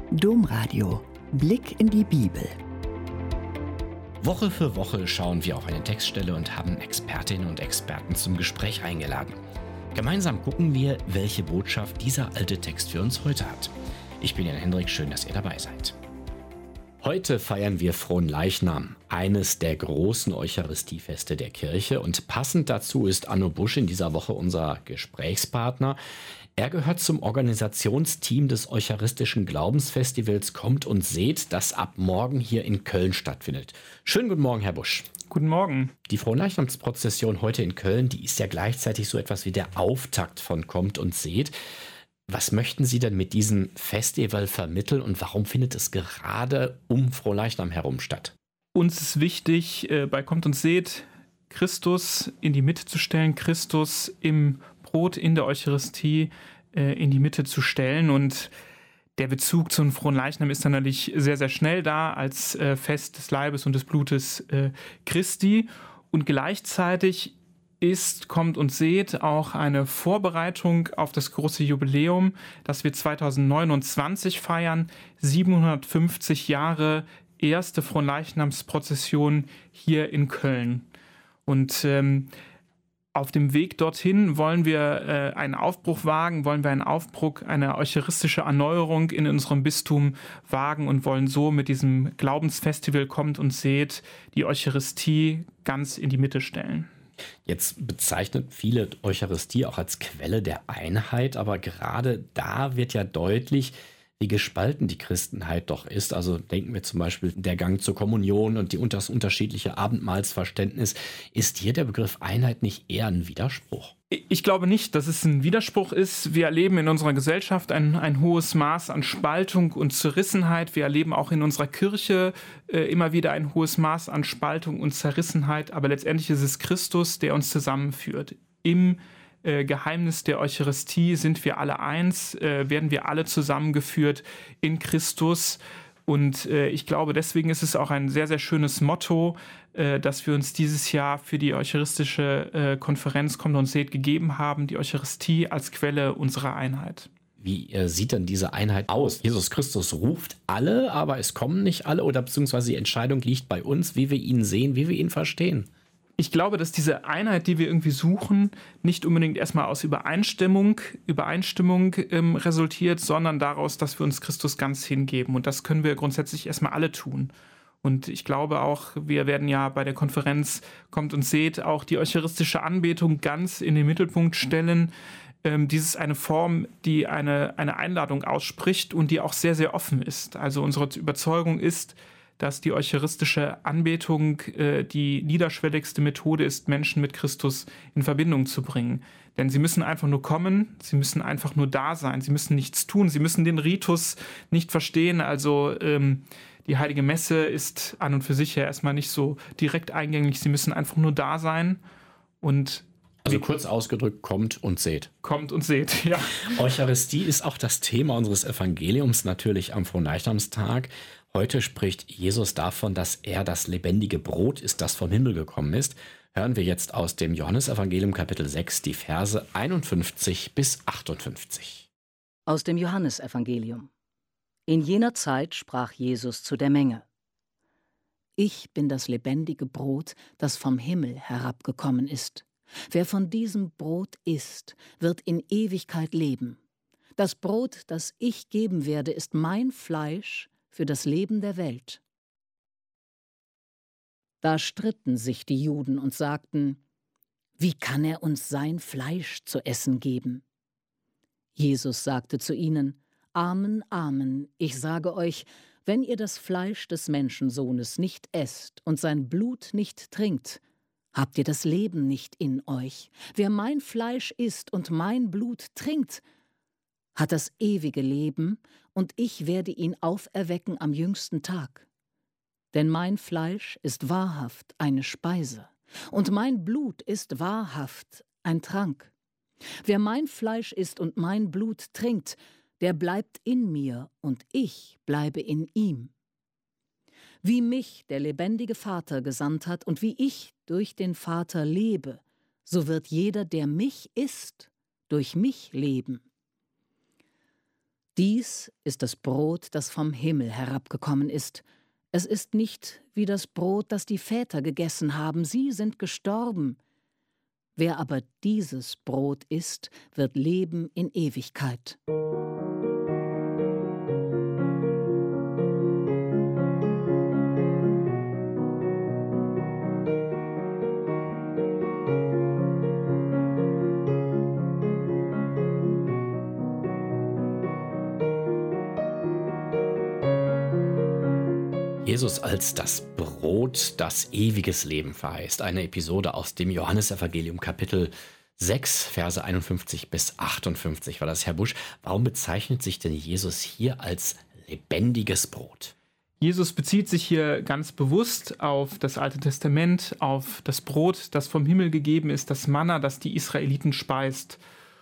Domradio. Blick in die Bibel. Woche für Woche schauen wir auf eine Textstelle und haben Expertinnen und Experten zum Gespräch eingeladen. Gemeinsam gucken wir, welche Botschaft dieser alte Text für uns heute hat. Ich bin Jan Hendrik, schön, dass ihr dabei seid. Heute feiern wir Fronleichnam, eines der großen Eucharistiefeste der Kirche. Und passend dazu ist Anno Busch in dieser Woche unser Gesprächspartner. Er gehört zum Organisationsteam des Eucharistischen Glaubensfestivals Kommt und Seht, das ab morgen hier in Köln stattfindet. Schönen guten Morgen, Herr Busch. Guten Morgen. Die Fronleichnamsprozession heute in Köln, die ist ja gleichzeitig so etwas wie der Auftakt von Kommt und Seht. Was möchten Sie denn mit diesem Festival vermitteln und warum findet es gerade um Fronleichnam herum statt? Uns ist wichtig, bei Kommt und Seht Christus in die Mitte zu stellen, Christus im Brot, in der Eucharistie in die Mitte zu stellen. Und der Bezug zum Fronleichnam ist dann natürlich sehr, sehr schnell da als Fest des Leibes und des Blutes Christi. Und gleichzeitig Kommt und Seht auch eine Vorbereitung auf das große Jubiläum, das wir 2029 feiern. 750 Jahre erste Fronleichnamsprozession hier in Köln. Und auf dem Weg dorthin wollen wir einen Aufbruch wagen, eine eucharistische Erneuerung in unserem Bistum wagen und wollen so mit diesem Glaubensfestival Kommt und Seht die Eucharistie ganz in die Mitte stellen. Jetzt bezeichnet viele Eucharistie auch als Quelle der Einheit, aber gerade da wird ja deutlich, wie gespalten die Christenheit doch ist. Also denken wir zum Beispiel der Gang zur Kommunion und das unterschiedliche Abendmahlsverständnis. Ist hier der Begriff Einheit nicht eher ein Widerspruch? Ich glaube nicht, dass es ein Widerspruch ist. Wir erleben in unserer Gesellschaft ein hohes Maß an Spaltung und Zerrissenheit. Wir erleben auch in unserer Kirche immer wieder ein hohes Maß an Spaltung und Zerrissenheit. Aber letztendlich ist es Christus, der uns zusammenführt. Im Geheimnis der Eucharistie sind wir alle eins, werden wir alle zusammengeführt in Christus. Und ich glaube, deswegen ist es auch ein sehr, sehr schönes Motto, dass wir uns dieses Jahr für die eucharistische Konferenz Kommt und Seht gegeben haben, die Eucharistie als Quelle unserer Einheit. Wie sieht denn diese Einheit aus? Jesus Christus ruft alle, aber es kommen nicht alle oder beziehungsweise die Entscheidung liegt bei uns, wie wir ihn sehen, wie wir ihn verstehen. Ich glaube, dass diese Einheit, die wir irgendwie suchen, nicht unbedingt erstmal aus Übereinstimmung resultiert, sondern daraus, dass wir uns Christus ganz hingeben. Und das können wir grundsätzlich erstmal alle tun. Und ich glaube auch, wir werden ja bei der Konferenz Kommt und Seht auch die eucharistische Anbetung ganz in den Mittelpunkt stellen. Dies ist eine Form, die eine Einladung ausspricht und die auch sehr, sehr offen ist. Also unsere Überzeugung ist, dass die eucharistische Anbetung die niederschwelligste Methode ist, Menschen mit Christus in Verbindung zu bringen. Denn sie müssen einfach nur kommen, sie müssen einfach nur da sein, sie müssen nichts tun, sie müssen den Ritus nicht verstehen. Also die Heilige Messe ist an und für sich ja erstmal nicht so direkt eingängig, sie müssen einfach nur da sein und also kurz ausgedrückt, kommt und seht. Kommt und seht, ja. Eucharistie ist auch das Thema unseres Evangeliums, natürlich am Fronleichnamstag. Heute spricht Jesus davon, dass er das lebendige Brot ist, das vom Himmel gekommen ist. Hören wir jetzt aus dem Johannesevangelium Kapitel 6 die Verse 51 bis 58. Aus dem Johannesevangelium. In jener Zeit sprach Jesus zu der Menge: Ich bin das lebendige Brot, das vom Himmel herabgekommen ist. Wer von diesem Brot isst, wird in Ewigkeit leben. Das Brot, das ich geben werde, ist mein Fleisch für das Leben der Welt. Da stritten sich die Juden und sagten: Wie kann er uns sein Fleisch zu essen geben? Jesus sagte zu ihnen: Amen, Amen, ich sage euch, wenn ihr das Fleisch des Menschensohnes nicht esst und sein Blut nicht trinkt, habt ihr das Leben nicht in euch. Wer mein Fleisch isst und mein Blut trinkt, hat das ewige Leben, und ich werde ihn auferwecken am jüngsten Tag. Denn mein Fleisch ist wahrhaft eine Speise, und mein Blut ist wahrhaft ein Trank. Wer mein Fleisch isst und mein Blut trinkt, der bleibt in mir, und ich bleibe in ihm. Wie mich der lebendige Vater gesandt hat und wie ich durch den Vater lebe, so wird jeder, der mich isst, durch mich leben. Dies ist das Brot, das vom Himmel herabgekommen ist. Es ist nicht wie das Brot, das die Väter gegessen haben, sie sind gestorben. Wer aber dieses Brot isst, wird leben in Ewigkeit. Jesus als das Brot, das ewiges Leben verheißt. Eine Episode aus dem Johannesevangelium Kapitel 6, Verse 51 bis 58 war das, Herr Busch. Warum bezeichnet sich denn Jesus hier als lebendiges Brot? Jesus bezieht sich hier ganz bewusst auf das Alte Testament, auf das Brot, das vom Himmel gegeben ist, das Manna, das die Israeliten speist.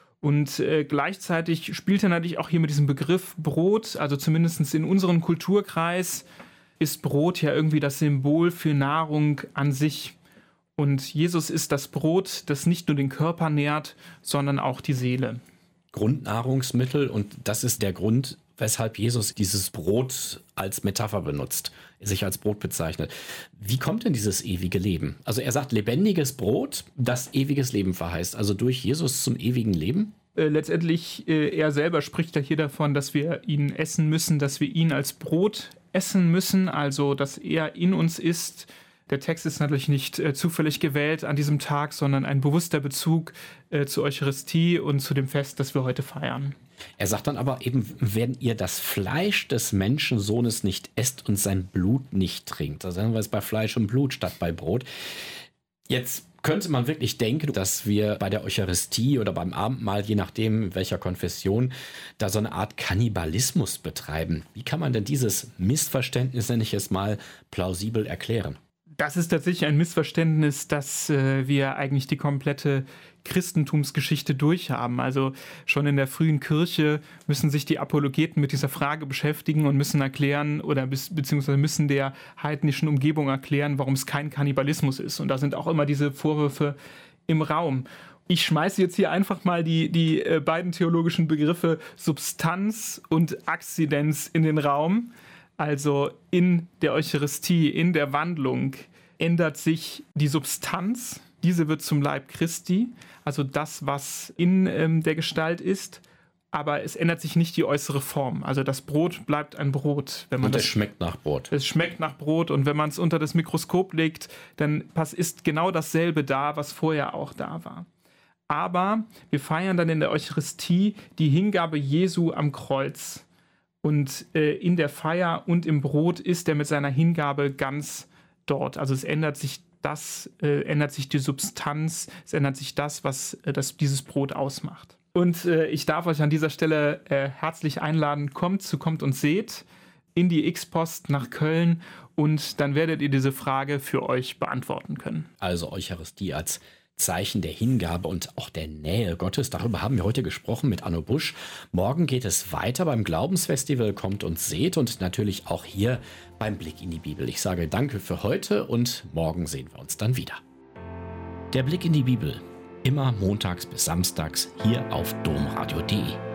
Und gleichzeitig spielt er natürlich auch hier mit diesem Begriff Brot, also zumindest in unserem Kulturkreis, ist Brot ja irgendwie das Symbol für Nahrung an sich. Und Jesus ist das Brot, das nicht nur den Körper nährt, sondern auch die Seele. Grundnahrungsmittel, und das ist der Grund, weshalb Jesus dieses Brot als Metapher benutzt, sich als Brot bezeichnet. Wie kommt denn dieses ewige Leben? Also er sagt, lebendiges Brot, das ewiges Leben verheißt. Also durch Jesus zum ewigen Leben? Letztendlich, er selber spricht ja hier davon, dass wir ihn essen müssen, dass wir ihn als Brot essen müssen, also dass er in uns ist. Der Text ist natürlich nicht zufällig gewählt an diesem Tag, sondern ein bewusster Bezug zur Eucharistie und zu dem Fest, das wir heute feiern. Er sagt dann aber eben, wenn ihr das Fleisch des Menschensohnes nicht esst und sein Blut nicht trinkt. Da sagen wir es bei Fleisch und Blut statt bei Brot. Jetzt könnte man wirklich denken, dass wir bei der Eucharistie oder beim Abendmahl, je nachdem in welcher Konfession, da so eine Art Kannibalismus betreiben. Wie kann man denn dieses Missverständnis, nenne ich es mal, plausibel erklären? Das ist tatsächlich ein Missverständnis, dass wir eigentlich die komplette Christentumsgeschichte durchhaben. Also schon in der frühen Kirche müssen sich die Apologeten mit dieser Frage beschäftigen und müssen erklären oder beziehungsweise müssen der heidnischen Umgebung erklären, warum es kein Kannibalismus ist. Und da sind auch immer diese Vorwürfe im Raum. Ich schmeiße jetzt hier einfach mal die beiden theologischen Begriffe Substanz und Akzidenz in den Raum. Also in der Eucharistie, in der Wandlung ändert sich die Substanz. Diese wird zum Leib Christi, also das, was in der Gestalt ist. Aber es ändert sich nicht die äußere Form. Also das Brot bleibt ein Brot. Und es schmeckt nach Brot. Es schmeckt nach Brot. Und wenn man es unter das Mikroskop legt, dann ist genau dasselbe da, was vorher auch da war. Aber wir feiern dann in der Eucharistie die Hingabe Jesu am Kreuz. Und in der Feier und im Brot ist er mit seiner Hingabe ganz dort. Also es ändert sich die Substanz, es ändert sich das, was dieses Brot ausmacht. Und ich darf euch an dieser Stelle herzlich einladen, kommt und seht in die X-Post nach Köln und dann werdet ihr diese Frage für euch beantworten können. Also Eucharistie als Zeichen der Hingabe und auch der Nähe Gottes. Darüber haben wir heute gesprochen mit Anno Busch. Morgen geht es weiter beim Glaubensfestival. Kommt und seht und natürlich auch hier beim Blick in die Bibel. Ich sage danke für heute und morgen sehen wir uns dann wieder. Der Blick in die Bibel. Immer montags bis samstags hier auf domradio.de.